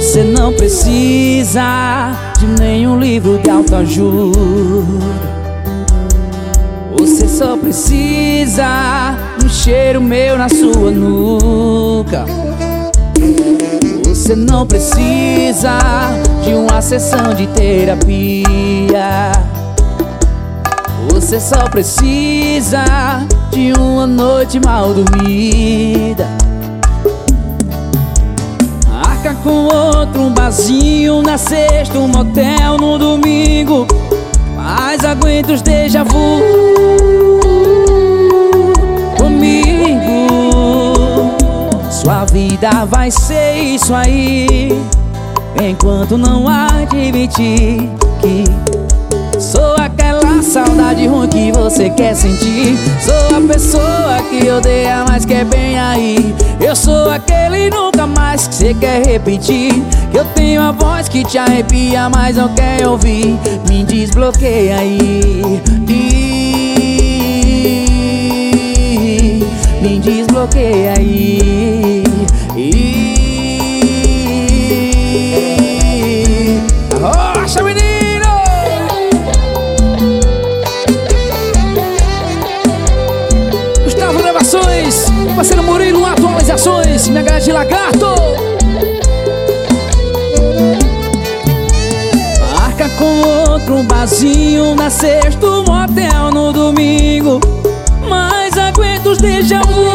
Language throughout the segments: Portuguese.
Você não precisa de nenhum livro de autoajuda. Você só precisa de um cheiro meu na sua nuca. Você não precisa de uma sessão de terapia. Você só precisa de uma noite mal dormida. Marca com outro um barzinho na sexta, um motel no domingo, mas aguenta os déjà vu comigo. Sua vida vai ser isso aí, enquanto não admitir que sou aquela saudade ruim que você quer sentir. Sou a pessoa que odeia, mas quer bem aí. Eu sou aquele nunca mais que você quer repetir. Que eu tenho a voz que te arrepia, mas não quer ouvir. Me desbloqueia aí, me desbloqueia aí. Rocha, menino! Gustavo Gravações, parceiro Murilo, atualizações, minha galera de Lagarto. Marca com outro barzinho na sexta, um motel no domingo, mas aguenta os déjà vu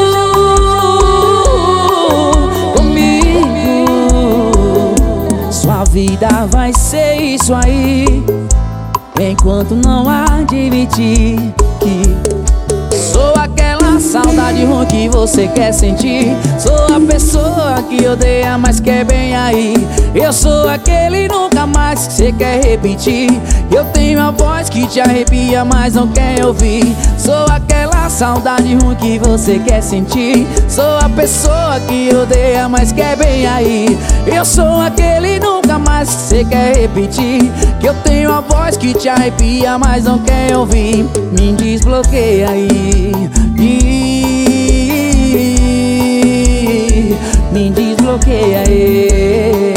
comigo. Sua vida vai ser isso aí, enquanto não admitir que sou aquela saudade ruim que você quer sentir. Sou a pessoa que odeia, mas quer bem aí. Eu sou aquele nunca mais que você quer repetir. Eu tenho a voz que te arrepia, mas não quer ouvir. Sou aquela saudade ruim que você quer sentir. Sou a pessoa que odeia, mas quer bem aí. Eu sou aquele nunca mais que você quer repetir. Que eu tenho a voz que te arrepia, mas não quer ouvir. Me desbloqueia aí, me desbloqueia aí.